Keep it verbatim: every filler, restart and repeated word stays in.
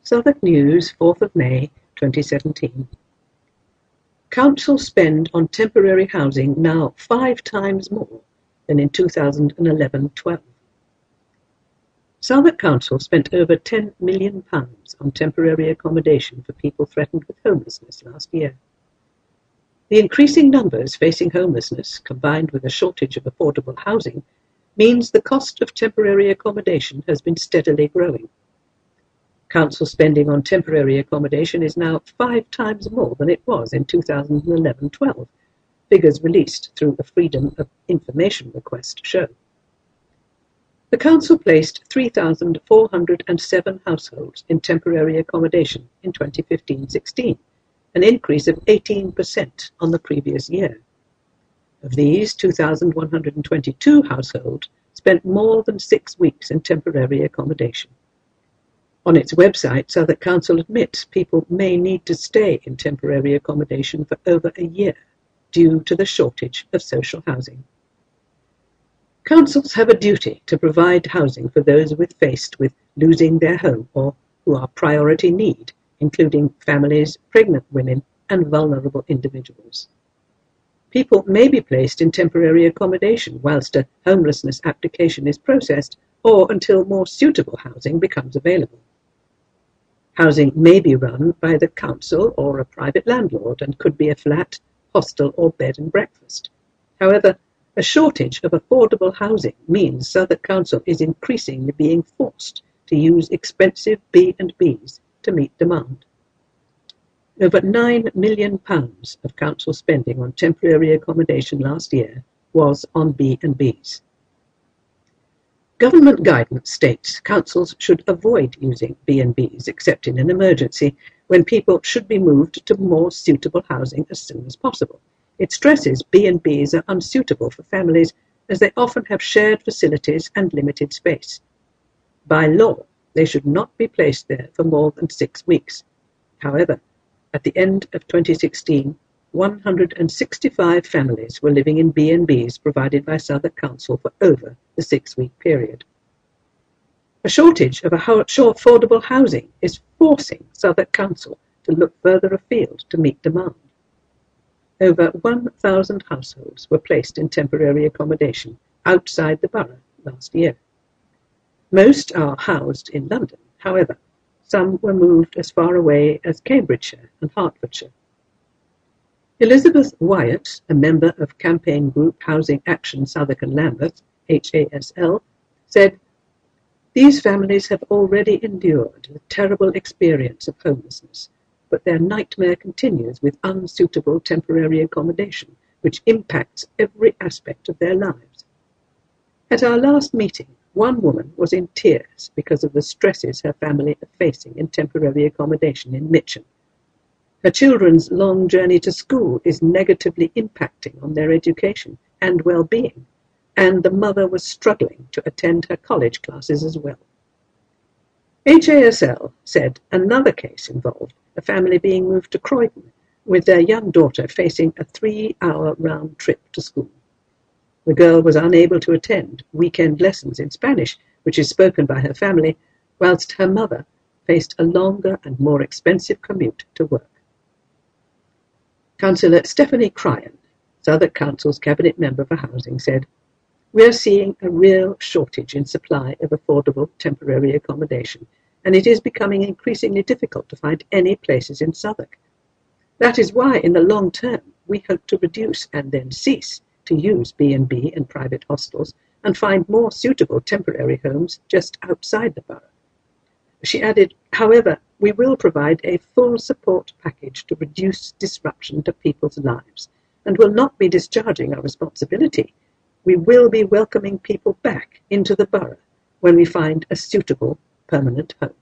Southwark News, fourth of May, twenty seventeen. Council spend on temporary housing now five times more than in two thousand eleven twelve. Southwark Council spent over ten million pounds on temporary accommodation for people threatened with homelessness last year. The increasing numbers facing homelessness, combined with a shortage of affordable housing, means the cost of temporary accommodation has been steadily growing. Council spending on temporary accommodation is now five times more than it was in two thousand eleven twelve, figures released through a Freedom of Information request show. The Council placed three thousand four hundred seven households in temporary accommodation in twenty fifteen sixteen, an increase of eighteen percent on the previous year. Of these, two thousand one hundred twenty-two households spent more than six weeks in temporary accommodation. On its website, Southwark Council admits people may need to stay in temporary accommodation for over a year due to the shortage of social housing. Councils have a duty to provide housing for those with faced with losing their home or who are priority need, including families, pregnant women, and vulnerable individuals. People may be placed in temporary accommodation whilst a homelessness application is processed or until more suitable housing becomes available. Housing may be run by the council or a private landlord and could be a flat, hostel or bed and breakfast. However, a shortage of affordable housing means Southwark Council is increasingly being forced to use expensive B and Bs to meet demand. Over nine million pounds of council spending on temporary accommodation last year was on B and Bs. Government guidance states councils should avoid using B and Bs except in an emergency, when people should be moved to more suitable housing as soon as possible. It stresses B and Bs are unsuitable for families as they often have shared facilities and limited space. By law, they should not be placed there for more than six weeks. However, at the end of twenty sixteen, one hundred sixty-five families were living in B and Bs provided by Southwark Council for over the six-week period. A shortage of affordable housing is forcing Southwark Council to look further afield to meet demand. Over one thousand households were placed in temporary accommodation outside the borough last year. Most are housed in London, however, some were moved as far away as Cambridgeshire and Hertfordshire. Elizabeth Wyatt, a member of campaign group Housing Action Southwark and Lambeth, H A S L, said, "These families have already endured the terrible experience of homelessness, but their nightmare continues with unsuitable temporary accommodation, which impacts every aspect of their lives." At our last meeting, one woman was in tears because of the stresses her family are facing in temporary accommodation in Mitcham. Her children's long journey to school is negatively impacting on their education and well-being, and the mother was struggling to attend her college classes as well. H A S L said another case involved a family being moved to Croydon, with their young daughter facing a three-hour round trip to school. The girl was unable to attend weekend lessons in Spanish, which is spoken by her family, whilst her mother faced a longer and more expensive commute to work. Councillor Stephanie Cryan, Southwark Council's Cabinet Member for Housing, said, "We are seeing a real shortage in supply of affordable temporary accommodation, and it is becoming increasingly difficult to find any places in Southwark. That is why, in the long term, we hope to reduce and then cease to use B and B and private hostels and find more suitable temporary homes just outside the borough." She added, "However, we will provide a full support package to reduce disruption to people's lives and will not be discharging our responsibility. We will be welcoming people back into the borough when we find a suitable permanent home."